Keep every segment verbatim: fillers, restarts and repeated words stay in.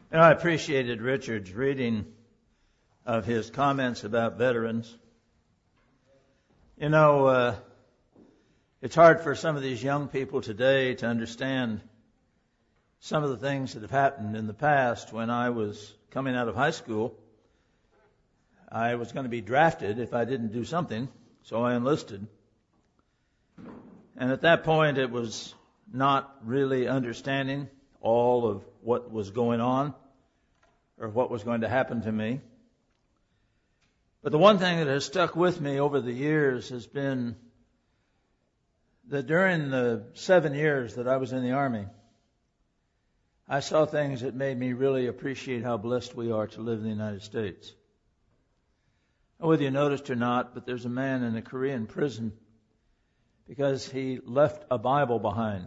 And I appreciated Richard's reading of his comments about veterans. You know, uh, it's hard for some of these young people today to understand some of the things that have happened in the past. When I was coming out of high school, I was going to be drafted if I didn't do something, so I enlisted. And at that point, it was not really understanding all of what was going on or what was going to happen to me. But the one thing that has stuck with me over the years has been that during the seven years that I was in the Army, I saw things that made me really appreciate how blessed we are to live in the United States. Whether you noticed or not, but there's a man in a Korean prison because he left a Bible behind.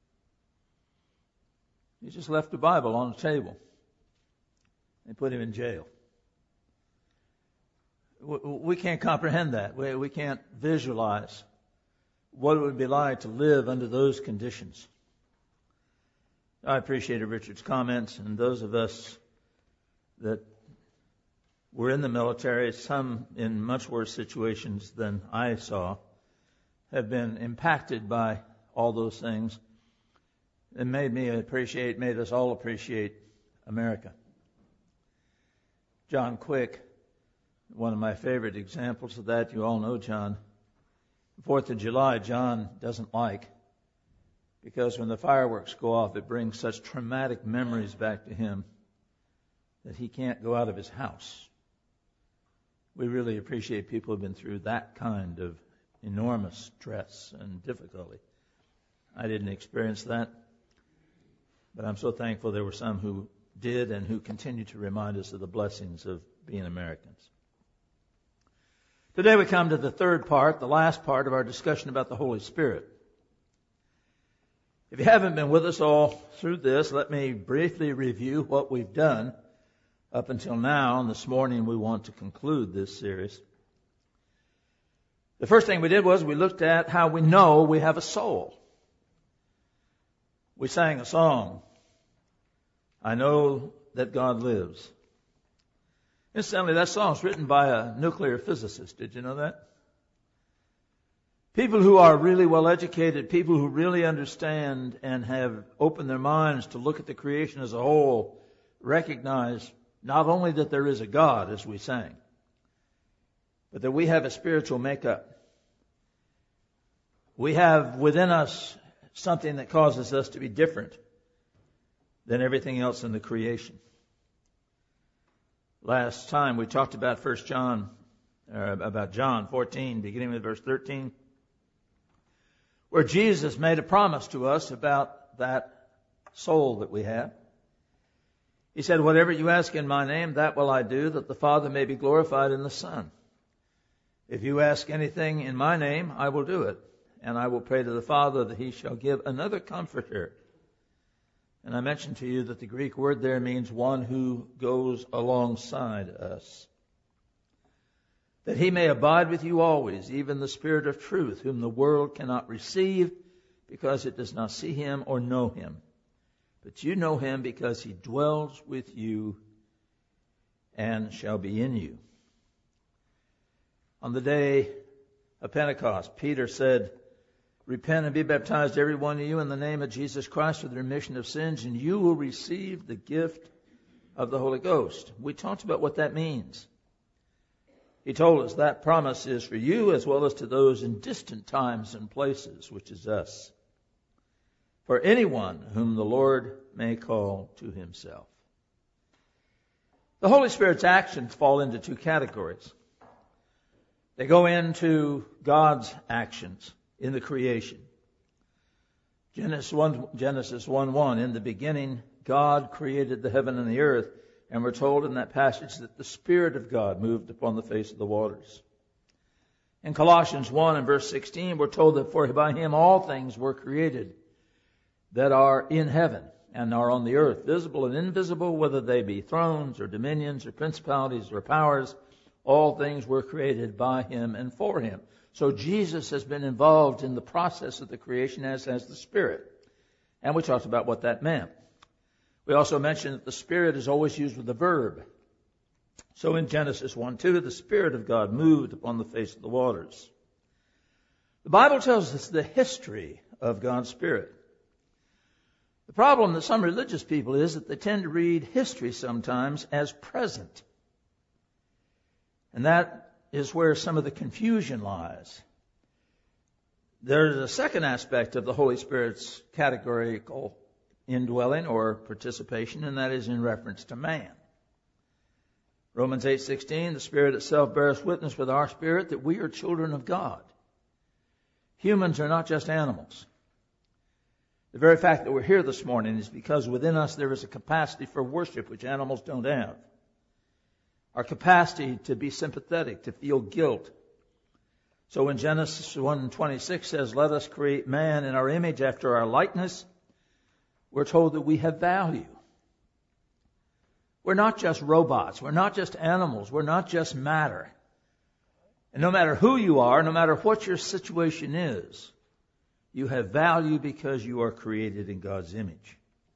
He just left the Bible on the table. They put him in jail. We can't comprehend that. We can't visualize what it would be like to live under those conditions. I appreciated Richard's comments, and those of us that were in the military, some in much worse situations than I saw, have been impacted by all those things. It made me appreciate, made us all appreciate America. John Quick, one of my favorite examples of that, you all know John. Fourth of July, John doesn't like, because when the fireworks go off, it brings such traumatic memories back to him that he can't go out of his house. We really appreciate people who have been through that kind of enormous stress and difficulty. I didn't experience that. But I'm so thankful there were some who did and who continue to remind us of the blessings of being Americans. Today we come to the third part, the last part of our discussion about the Holy Spirit. If you haven't been with us all through this, let me briefly review what we've done up until now. And this morning we want to conclude this series. The first thing we did was we looked at how we know we have a soul. We sang a song, I Know That God Lives. Incidentally, that song is written by a nuclear physicist. Did you know that? People who are really well educated, people who really understand and have opened their minds to look at the creation as a whole, recognize not only that there is a God, as we sang, but that we have a spiritual makeup. We have within us something that causes us to be different than everything else in the creation. Last time we talked about First John, or about John fourteen, beginning with verse thirteen, where Jesus made a promise to us about that soul that we have. He said, whatever you ask in my name, that will I do, that the Father may be glorified in the Son. If you ask anything in my name, I will do it. And I will pray to the Father that he shall give another comforter. And I mentioned to you that the Greek word there means one who goes alongside us. That he may abide with you always, even the Spirit of truth, whom the world cannot receive because it does not see him or know him. But you know him because he dwells with you and shall be in you. On the day of Pentecost, Peter said, repent and be baptized, every one of you, in the name of Jesus Christ for the remission of sins, and you will receive the gift of the Holy Ghost. We talked about what that means. He told us that promise is for you as well as to those in distant times and places, which is us. For anyone whom the Lord may call to himself. The Holy Spirit's actions fall into two categories. They go into God's actions in the creation. Genesis one, Genesis one one, in the beginning, God created the heaven and the earth, and we're told in that passage that the Spirit of God moved upon the face of the waters. In Colossians one and verse sixteen, we're told that for by him all things were created that are in heaven and are on the earth, visible and invisible, whether they be thrones or dominions or principalities or powers, all things were created by him and for him. So Jesus has been involved in the process of the creation, as has the Spirit. And we talked about what that meant. We also mentioned that the Spirit is always used with a verb. So in Genesis one two, the Spirit of God moved upon the face of the waters. The Bible tells us the history of God's Spirit. The problem that some religious people is that they tend to read history sometimes as present. And that is where some of the confusion lies. There's a second aspect of the Holy Spirit's categorical indwelling or participation, and that is in reference to man. Romans eight sixteen, the Spirit itself bears witness with our spirit that we are children of God. Humans are not just animals. The very fact that we're here this morning is because within us there is a capacity for worship which animals don't have. Our capacity to be sympathetic, to feel guilt. So when Genesis one twenty-six says, let us create man in our image after our likeness, we're told that we have value. We're not just robots. We're not just animals. We're not just matter. And no matter who you are, no matter what your situation is, you have value because you are created in God's image.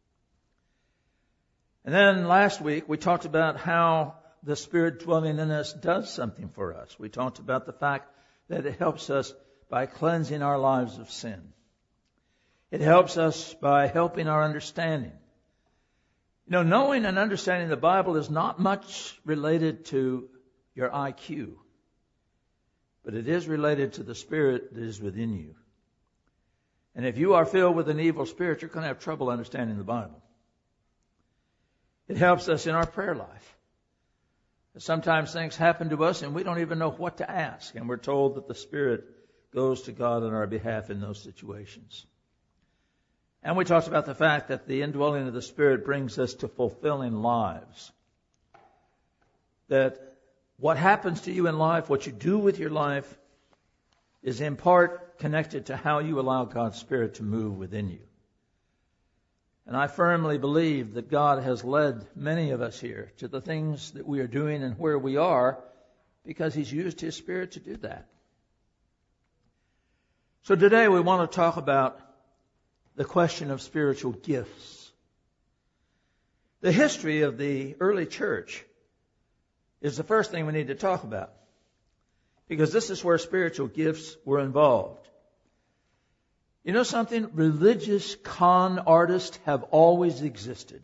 And then last week we talked about how the Spirit dwelling in us does something for us. We talked about the fact that it helps us by cleansing our lives of sin. It helps us by helping our understanding. You know, knowing and understanding the Bible is not much related to your I Q, but it is related to the Spirit that is within you. And if you are filled with an evil spirit, you're going to have trouble understanding the Bible. It helps us in our prayer life. Sometimes things happen to us and we don't even know what to ask, and we're told that the Spirit goes to God on our behalf in those situations. And we talked about the fact that the indwelling of the Spirit brings us to fulfilling lives. That what happens to you in life, what you do with your life, is in part connected to how you allow God's Spirit to move within you. And I firmly believe that God has led many of us here to the things that we are doing and where we are because He's used His Spirit to do that. So today we want to talk about the question of spiritual gifts. The history of the early church is the first thing we need to talk about, because this is where spiritual gifts were involved. You know something? Religious con artists have always existed.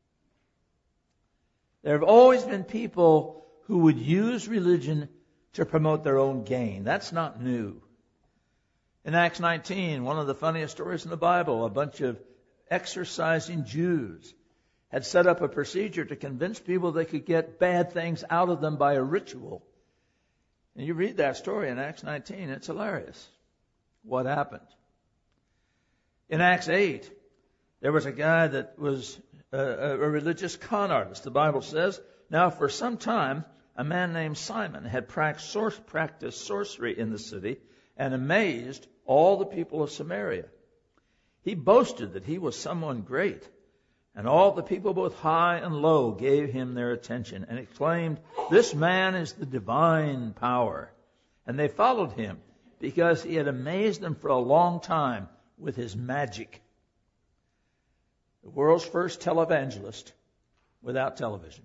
There have always been people who would use religion to promote their own gain. That's not new. In Acts nineteen, one of the funniest stories in the Bible, a bunch of exorcising Jews had set up a procedure to convince people they could get bad things out of them by a ritual. And you read that story in Acts nineteen, it's hilarious. What happened? In Acts eight, there was a guy that was a, a religious con artist. The Bible says, now for some time, a man named Simon had practiced sorcery in the city and amazed all the people of Samaria. He boasted that he was someone great, and all the people, both high and low, gave him their attention and exclaimed, this man is the divine power. And they followed him because he had amazed them for a long time with his magic. The world's first televangelist without television.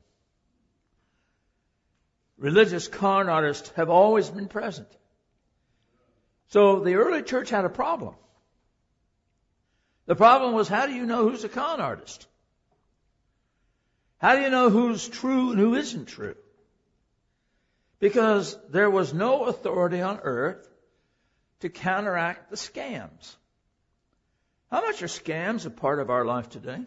Religious con artists have always been present. So the early church had a problem. The problem was, how do you know who's a con artist? How do you know who's true and who isn't true? Because there was no authority on earth to counteract the scams. How much are scams a part of our life today?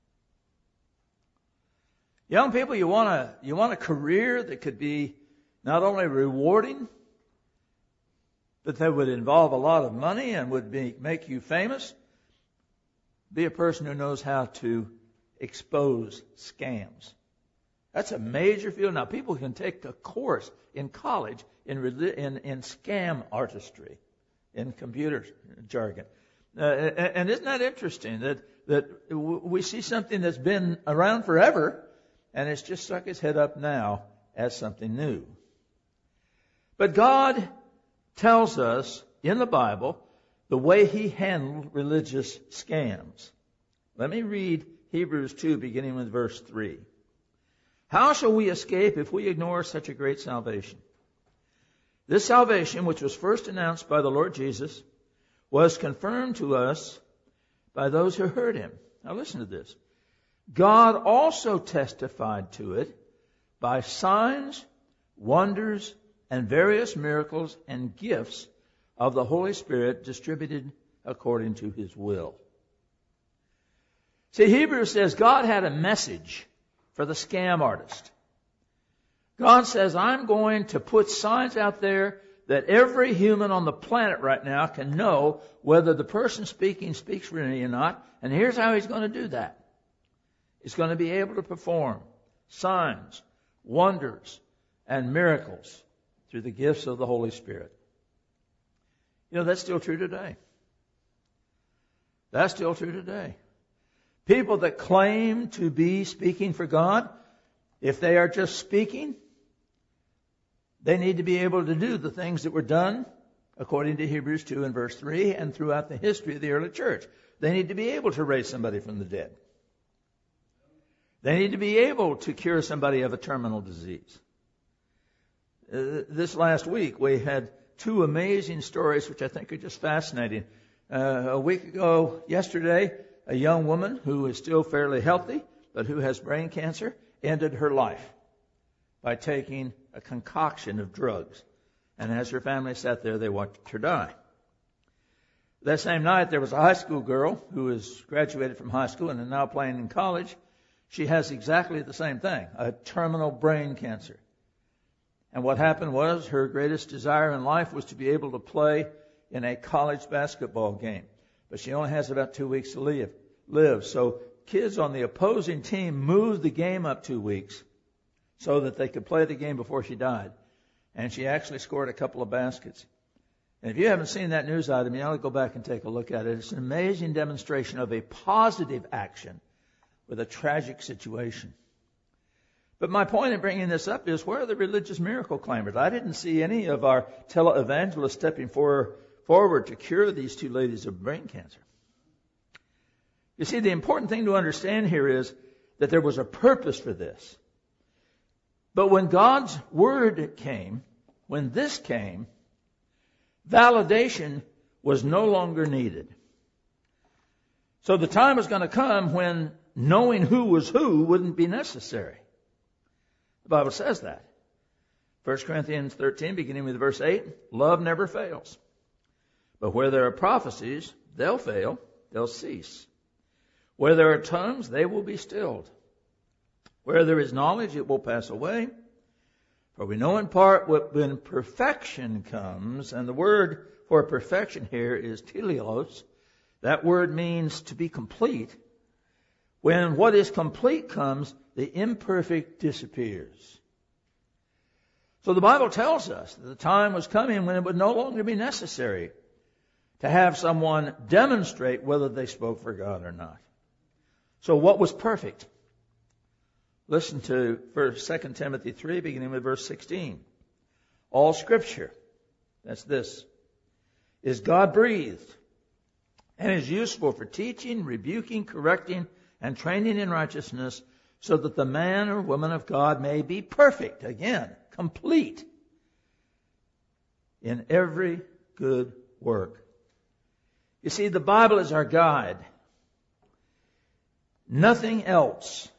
Young people, you want a, you want a career that could be not only rewarding, but that would involve a lot of money and would be, make you famous? Be a person who knows how to expose scams. That's a major field. Now, people can take a course in college in, in, in scam artistry, in computer jargon. Uh, and isn't that interesting that, that we see something that's been around forever and it's just stuck its head up now as something new? But God tells us in the Bible the way He handled religious scams. Let me read Hebrews two, beginning with verse three. How shall we escape if we ignore such a great salvation? This salvation, which was first announced by the Lord Jesus, was confirmed to us by those who heard him. Now listen to this. God also testified to it by signs, wonders, and various miracles and gifts of the Holy Spirit distributed according to his will. See, Hebrews says God had a message for the scam artist. God says, I'm going to put signs out there that every human on the planet right now can know whether the person speaking speaks for me or not. And here's how he's going to do that. He's going to be able to perform signs, wonders, and miracles through the gifts of the Holy Spirit. You know, that's still true today. That's still true today. People that claim to be speaking for God, if they are just speaking, they need to be able to do the things that were done according to Hebrews two and verse three and throughout the history of the early church. They need to be able to raise somebody from the dead. They need to be able to cure somebody of a terminal disease. Uh, this last week we had two amazing stories which I think are just fascinating. Uh, a week ago, yesterday, a young woman who is still fairly healthy but who has brain cancer ended her life by taking a concoction of drugs. And as her family sat there, they watched her die. That same night, there was a high school girl who has graduated from high school and is now playing in college. She has exactly the same thing, a terminal brain cancer. And what happened was her greatest desire in life was to be able to play in a college basketball game. But she only has about two weeks to live. live. So kids on the opposing team moved the game up two weeks so that they could play the game before she died. And she actually scored a couple of baskets. And if you haven't seen that news item, you ought to go back and take a look at it. It's an amazing demonstration of a positive action with a tragic situation. But my point in bringing this up is, where are the religious miracle claimers? I didn't see any of our televangelists stepping for, forward to cure these two ladies of brain cancer. You see, the important thing to understand here is that there was a purpose for this. But when God's word came, when this came, validation was no longer needed. So the time was going to come when knowing who was who wouldn't be necessary. The Bible says that. First Corinthians thirteen, beginning with verse eight, love never fails. But where there are prophecies, they'll fail, they'll cease. Where there are tongues, they will be stilled. Where there is knowledge, it will pass away. For we know in part what when perfection comes, and the word for perfection here is teleos. That word means to be complete. When what is complete comes, the imperfect disappears. So the Bible tells us that the time was coming when it would no longer be necessary to have someone demonstrate whether they spoke for God or not. So what was perfect? Listen to Second Timothy three, beginning with verse sixteen. All Scripture, that's this, is God-breathed and is useful for teaching, rebuking, correcting, and training in righteousness, so that the man or woman of God may be perfect, again, complete in every good work. You see, the Bible is our guide. Nothing else.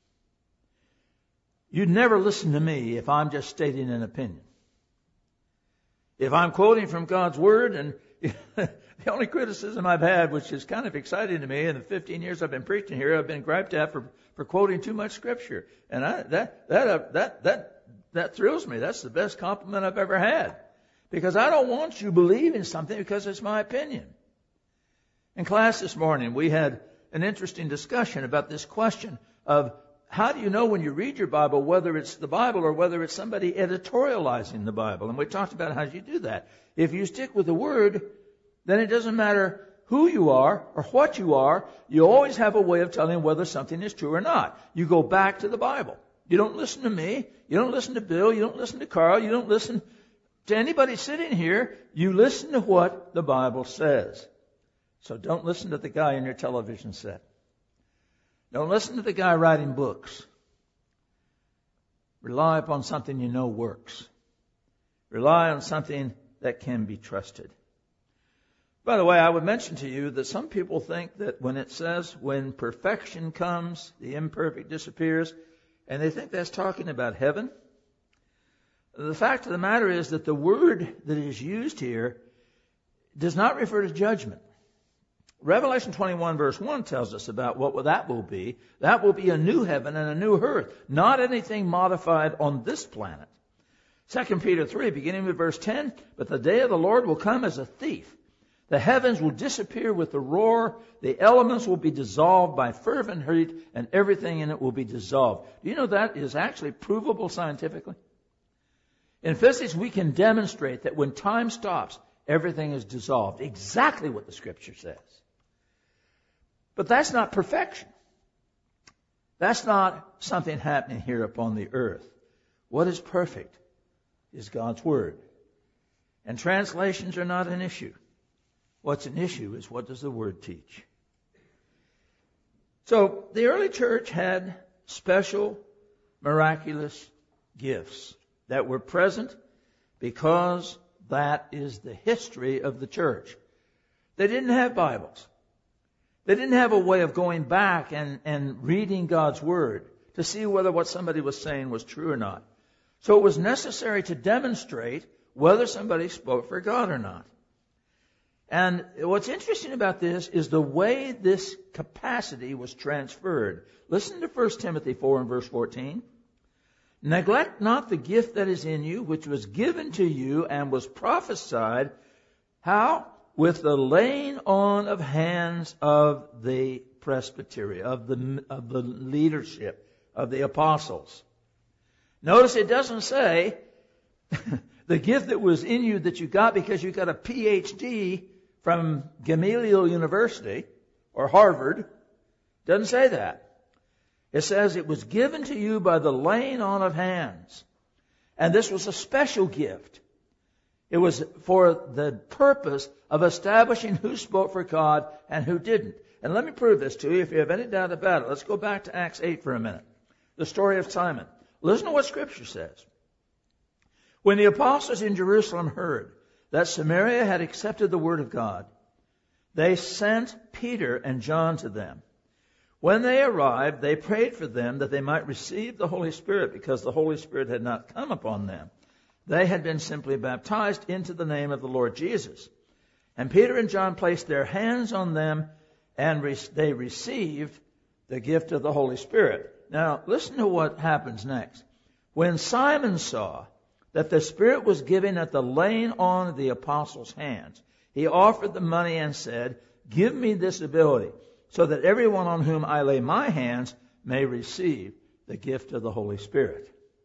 You'd never listen to me if I'm just stating an opinion. If I'm quoting from God's Word, and the only criticism I've had, which is kind of exciting to me, in the fifteen years I've been preaching here, I've been griped at for, for quoting too much Scripture. And I, that, that, uh, that, that, that thrills me. That's the best compliment I've ever had. Because I don't want you believing something because it's my opinion. In class this morning, we had an interesting discussion about this question of, how do you know when you read your Bible whether it's the Bible or whether it's somebody editorializing the Bible? And we talked about how you do that. If you stick with the Word, then it doesn't matter who you are or what you are. You always have a way of telling whether something is true or not. You go back to the Bible. You don't listen to me. You don't listen to Bill. You don't listen to Carl. You don't listen to anybody sitting here. You listen to what the Bible says. So don't listen to the guy in your television set. Don't listen to the guy writing books. Rely upon something you know works. Rely on something that can be trusted. By the way, I would mention to you that some people think that when it says, when perfection comes, the imperfect disappears, and they think that's talking about heaven. The fact of the matter is that the word that is used here does not refer to judgment. Revelation twenty-one verse one tells us about what that will be. That will be a new heaven and a new earth, not anything modified on this planet. Second Peter three, beginning with verse ten, but the day of the Lord will come as a thief. The heavens will disappear with a roar. The elements will be dissolved by fervent heat, and everything in it will be dissolved. Do you know that is actually provable scientifically? In physics, we can demonstrate that when time stops, everything is dissolved. Exactly what the Scripture says. But that's not perfection. That's not something happening here upon the earth. What is perfect is God's Word. And translations are not an issue. What's an issue is what does the Word teach. So the early church had special, miraculous gifts that were present because that is the history of the church. They didn't have Bibles. They didn't have a way of going back and, and reading God's Word to see whether what somebody was saying was true or not. So it was necessary to demonstrate whether somebody spoke for God or not. And what's interesting about this is the way this capacity was transferred. Listen to First Timothy four and verse fourteen. Neglect not the gift that is in you, which was given to you and was prophesied. How? With the laying on of hands of the presbytery, of the, of the leadership, of the apostles. Notice it doesn't say the gift that was in you that you got because you got a P H D from Gamaliel University or Harvard. Doesn't say that. It says it was given to you by the laying on of hands. And this was a special gift. It was for the purpose of establishing who spoke for God and who didn't. And let me prove this to you if you have any doubt about it. Let's go back to Acts eight for a minute. The story of Simon. Listen to what Scripture says. When the apostles in Jerusalem heard that Samaria had accepted the word of God, they sent Peter and John to them. When they arrived, they prayed for them that they might receive the Holy Spirit, because the Holy Spirit had not come upon them. They had been simply baptized into the name of the Lord Jesus. And Peter and John placed their hands on them, and re- they received the gift of the Holy Spirit. Now, listen to what happens next. When Simon saw that the Spirit was given at the laying on of the apostles' hands, he offered the money and said, "Give me this ability, so that everyone on whom I lay my hands may receive the gift of the Holy Spirit."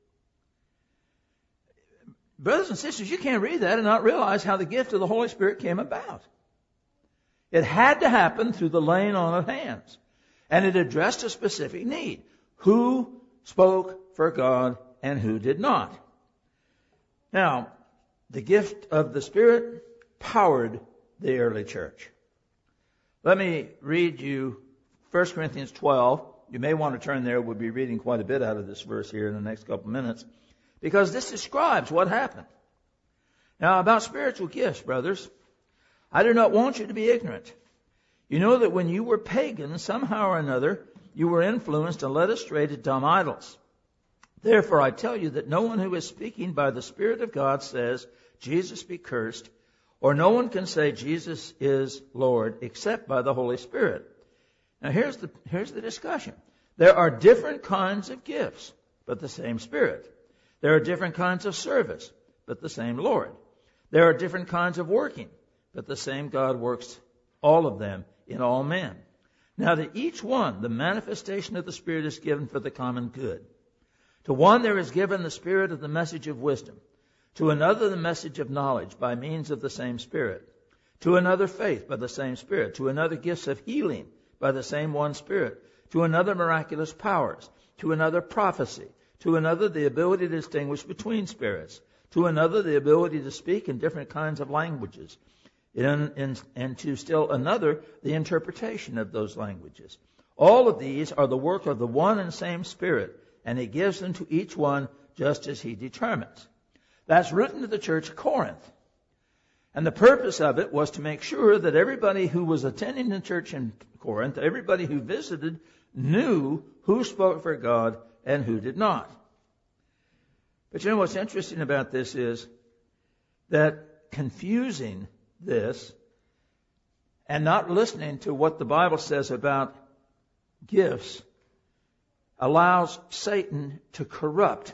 Brothers and sisters, you can't read that and not realize how the gift of the Holy Spirit came about. It had to happen through the laying on of hands. And it addressed a specific need. Who spoke for God and who did not? Now, the gift of the Spirit powered the early church. Let me read you First Corinthians twelve. You may want to turn there. We'll be reading quite a bit out of this verse here in the next couple of minutes, because this describes what happened. Now, about spiritual gifts, brothers, I do not want you to be ignorant. You know that when you were pagans, somehow or another, you were influenced and led astray to dumb idols. Therefore, I tell you that no one who is speaking by the Spirit of God says, "Jesus be cursed," or no one can say Jesus is Lord except by the Holy Spirit. Now, here's the, here's the discussion. There are different kinds of gifts, but the same Spirit. There are different kinds of service, but the same Lord. There are different kinds of working, but the same God works all of them in all men. Now, to each one, the manifestation of the Spirit is given for the common good. To one there is given the Spirit of the message of wisdom. To another the message of knowledge by means of the same Spirit. To another faith by the same Spirit. To another gifts of healing by the same one Spirit. To another miraculous powers. To another prophecy. To another the ability to distinguish between spirits. To another the ability to speak in different kinds of languages. In, in, and to still another the interpretation of those languages. All of these are the work of the one and same Spirit, and He gives them to each one just as He determines. That's written to the church of Corinth. And the purpose of it was to make sure that everybody who was attending the church in Corinth, everybody who visited, knew who spoke for God and who did not. But you know what's interesting about this is that confusing this and not listening to what the Bible says about gifts allows Satan to corrupt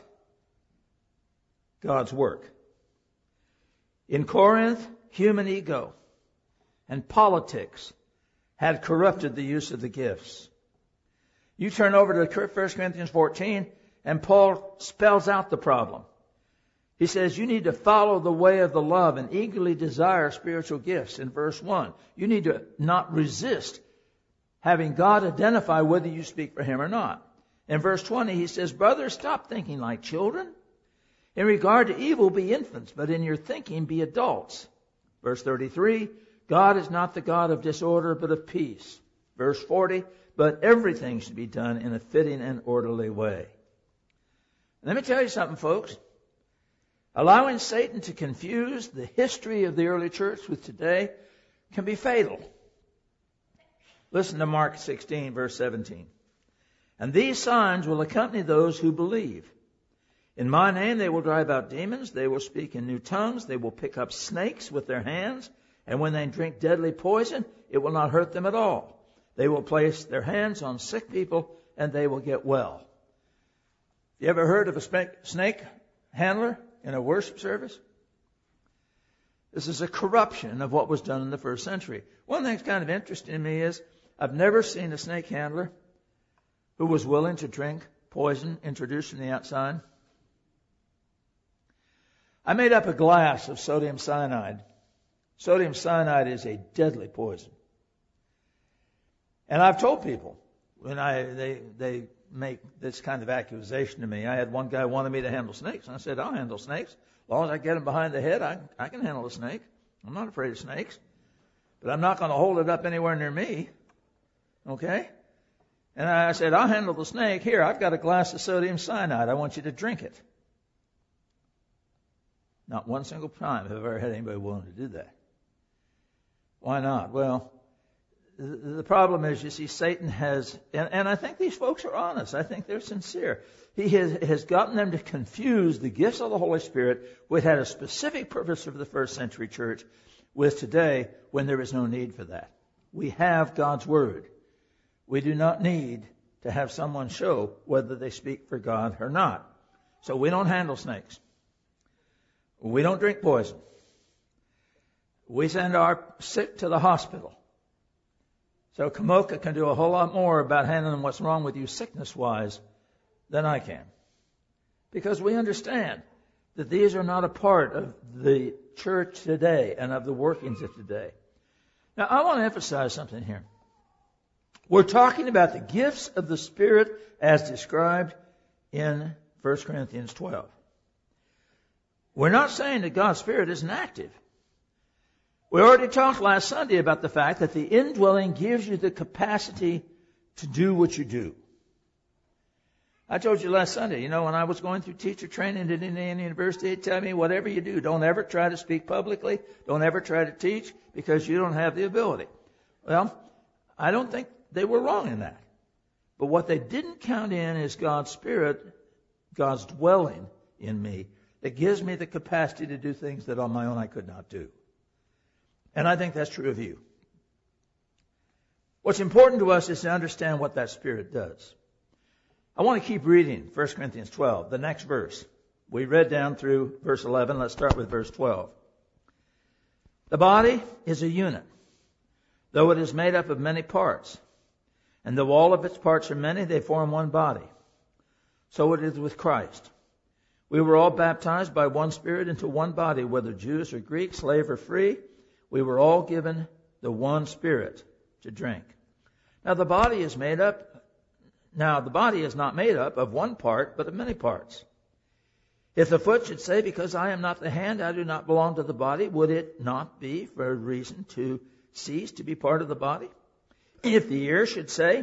God's work. In Corinth, human ego and politics had corrupted the use of the gifts. You turn over to First Corinthians fourteen, and Paul spells out the problem. He says you need to follow the way of the love and eagerly desire spiritual gifts in verse one. You need to not resist having God identify whether you speak for Him or not. In verse twenty, he says, brothers, stop thinking like children. In regard to evil, be infants, but in your thinking, be adults. Verse thirty-three, God is not the God of disorder, but of peace. Verse forty, but everything should be done in a fitting and orderly way. Let me tell you something, folks. Allowing Satan to confuse the history of the early church with today can be fatal. Listen to Mark sixteen, verse seventeen. And these signs will accompany those who believe. In my name they will drive out demons, they will speak in new tongues, they will pick up snakes with their hands, and when they drink deadly poison, it will not hurt them at all. They will place their hands on sick people, and they will get well. You ever heard of a snake handler in a worship service? This is a corruption of what was done in the first century. One thing that's kind of interesting to me is I've never seen a snake handler who was willing to drink poison introduced from the outside. I made up a glass of sodium cyanide. Sodium cyanide is a deadly poison. And I've told people when I they they make this kind of accusation to me. I had one guy wanted me to handle snakes. And I said, I'll handle snakes. As long as I get them behind the head, I, I can handle a snake. I'm not afraid of snakes. But I'm not going to hold it up anywhere near me. Okay? And I said, I'll handle the snake. Here, I've got a glass of sodium cyanide. I want you to drink it. Not one single time have I ever had anybody willing to do that. Why not? Well, the problem is, you see, Satan has, and, and I think these folks are honest. I think they're sincere. He has, has gotten them to confuse the gifts of the Holy Spirit, which had a specific purpose for the first century church, with today when there is no need for that. We have God's Word. We do not need to have someone show whether they speak for God or not. So we don't handle snakes. We don't drink poison. We send our sick to the hospital. So Kamoka can do a whole lot more about handling what's wrong with you sickness-wise than I can. Because we understand that these are not a part of the church today and of the workings of today. Now, I want to emphasize something here. We're talking about the gifts of the Spirit as described in First Corinthians twelve. We're not saying that God's Spirit isn't active. We already talked last Sunday about the fact that the indwelling gives you the capacity to do what you do. I told you last Sunday, you know, when I was going through teacher training at Indiana University, they tell me whatever you do, don't ever try to speak publicly, don't ever try to teach because you don't have the ability. Well, I don't think they were wrong in that. But what they didn't count in is God's Spirit, God's dwelling in me, that gives me the capacity to do things that on my own I could not do. And I think that's true of you. What's important to us is to understand what that Spirit does. I want to keep reading First Corinthians twelve, the next verse. We read down through verse eleven. Let's start with verse twelve. The body is a unit, though it is made up of many parts. And though all of its parts are many, they form one body. So it is with Christ. We were all baptized by one Spirit into one body, whether Jews or Greeks, slave or free. We were all given the one Spirit to drink. Now the body is made up, now the body is not made up of one part, but of many parts. If the foot should say, because I am not the hand, I do not belong to the body, would it not be for a reason to cease to be part of the body? If the ear should say,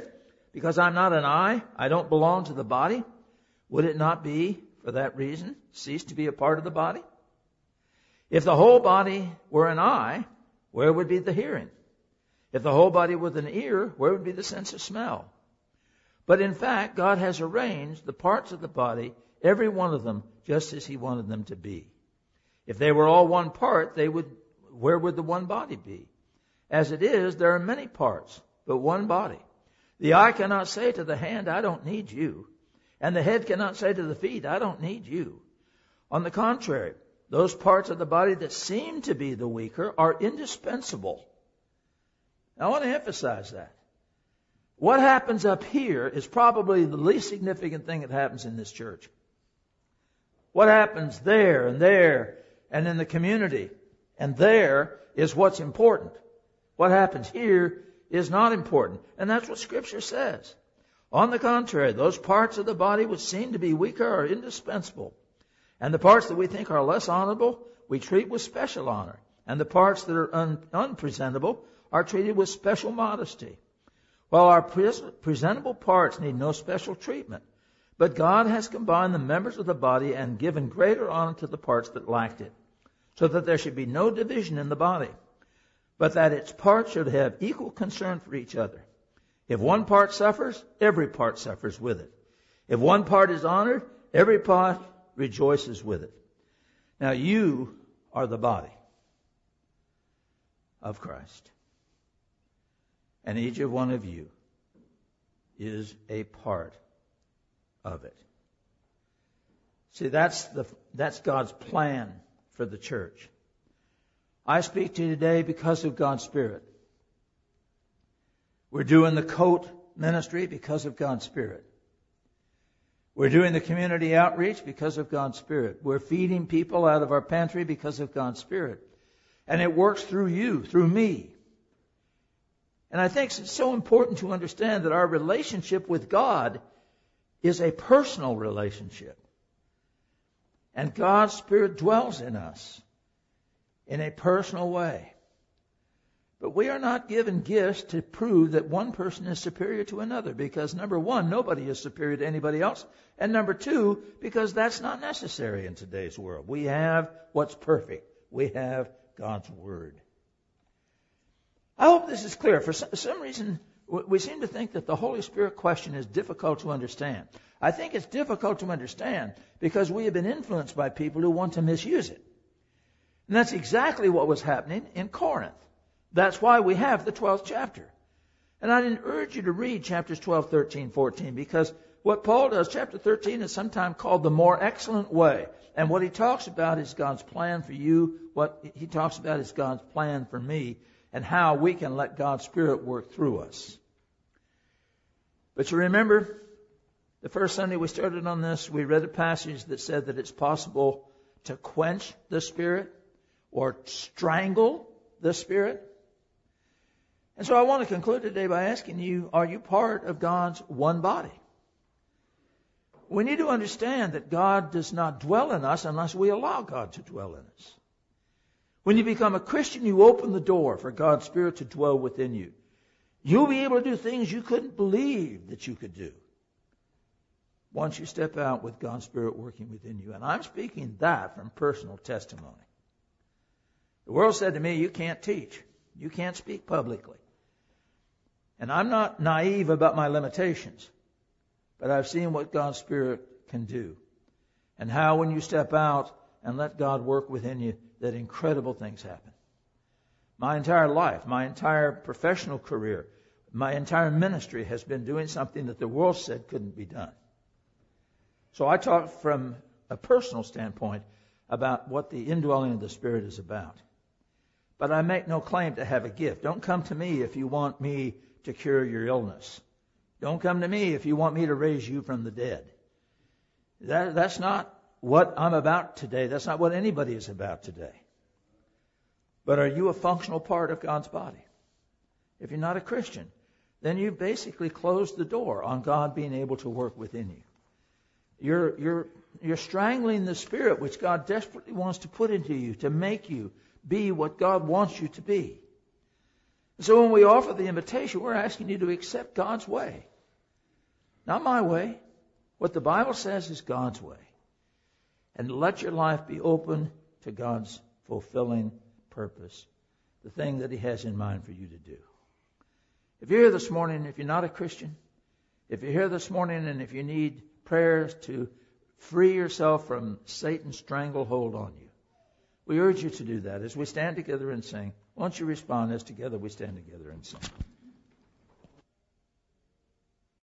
Because I'm not an eye, I don't belong to the body, would it not be, for that reason, cease to be a part of the body? If the whole body were an eye, where would be the hearing? If the whole body was an ear, where would be the sense of smell? But in fact, God has arranged the parts of the body, every one of them, just as He wanted them to be. If they were all one part, they would, where would the one body be? As it is, there are many parts, but one body. The eye cannot say to the hand, I don't need you. And the head cannot say to the feet, I don't need you. On the contrary, those parts of the body that seem to be the weaker are indispensable. I want to emphasize that. What happens up here is probably the least significant thing that happens in this church. What happens there and there and in the community and there is what's important. What happens here is not important. And that's what Scripture says. On the contrary, those parts of the body which seem to be weaker are indispensable. And the parts that we think are less honorable, we treat with special honor. And the parts that are un- unpresentable are treated with special modesty. While our pres- presentable parts need no special treatment, but God has combined the members of the body and given greater honor to the parts that lacked it, so that there should be no division in the body, but that its parts should have equal concern for each other. If one part suffers, every part suffers with it. If one part is honored, every part rejoices with it. Now you are the body of Christ. And each of one of you is a part of it. See, that's the that's God's plan for the church. I speak to you today because of God's Spirit. We're doing the coat ministry because of God's Spirit. We're doing the community outreach because of God's Spirit. We're feeding people out of our pantry because of God's Spirit. And it works through you, through me. And I think it's so important to understand that our relationship with God is a personal relationship. And God's Spirit dwells in us in a personal way. But we are not given gifts to prove that one person is superior to another, because number one, nobody is superior to anybody else. And number two, because that's not necessary in today's world. We have what's perfect. We have God's Word. I hope this is clear. For some reason, we seem to think that the Holy Spirit question is difficult to understand. I think it's difficult to understand because we have been influenced by people who want to misuse it. And that's exactly what was happening in Corinth. That's why we have the twelfth chapter. And I didn't urge you to read chapters twelve, thirteen, fourteen, because what Paul does, chapter thirteen, is sometimes called the more excellent way. And what he talks about is God's plan for you. What he talks about is God's plan for me, and how we can let God's Spirit work through us. But you remember, the first Sunday we started on this, we read a passage that said that it's possible to quench the Spirit or strangle the Spirit. And so I want to conclude today by asking you, are you part of God's one body? We need to understand that God does not dwell in us unless we allow God to dwell in us. When you become a Christian, you open the door for God's Spirit to dwell within you. You'll be able to do things you couldn't believe that you could do once you step out with God's Spirit working within you. And I'm speaking that from personal testimony. The world said to me, you can't teach. You can't speak publicly. And I'm not naive about my limitations, but I've seen what God's Spirit can do. And how when you step out and let God work within you, that incredible things happen. My entire life, my entire professional career, my entire ministry has been doing something that the world said couldn't be done. So I talk from a personal standpoint about what the indwelling of the Spirit is about. But I make no claim to have a gift. Don't come to me if you want me to cure your illness. Don't come to me if you want me to raise you from the dead. That, that's not what I'm about today. That's not what anybody is about today. But are you a functional part of God's body? If you're not a Christian, then you've basically closed the door on God being able to work within you. You're, you're, you're strangling the Spirit which God desperately wants to put into you to make you be what God wants you to be. So when we offer the invitation, we're asking you to accept God's way. Not my way. What the Bible says is God's way. And let your life be open to God's fulfilling purpose, the thing that He has in mind for you to do. If you're here this morning, if you're not a Christian, if you're here this morning and if you need prayers to free yourself from Satan's stranglehold on you, we urge you to do that as we stand together and sing. Won't you respond as together we stand together and sing?